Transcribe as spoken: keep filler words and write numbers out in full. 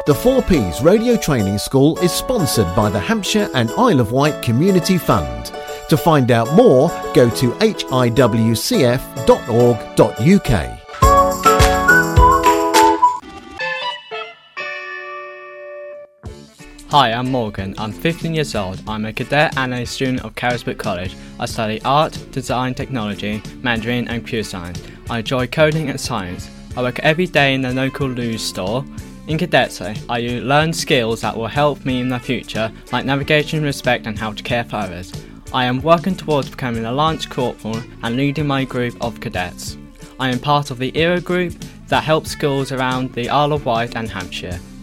The four Ps Radio Training School is sponsored by the Hampshire and Isle of Wight Community Fund. To find out more, go to h i w c f dot org dot u k. Hi, I'm Morgan. I'm fifteen years old. I'm a cadet and a student of Carisbrooke College. I study art, design, technology, Mandarin and computer science. I enjoy coding and science. I work every day in the local Lewes store. In Cadetso, I learn skills that will help me in the future, like navigation, respect and how to care for others. I am working towards becoming a Lance Corporal and leading my group of cadets. I am part of the E R A group that helps schools around the Isle of Wight and Hampshire.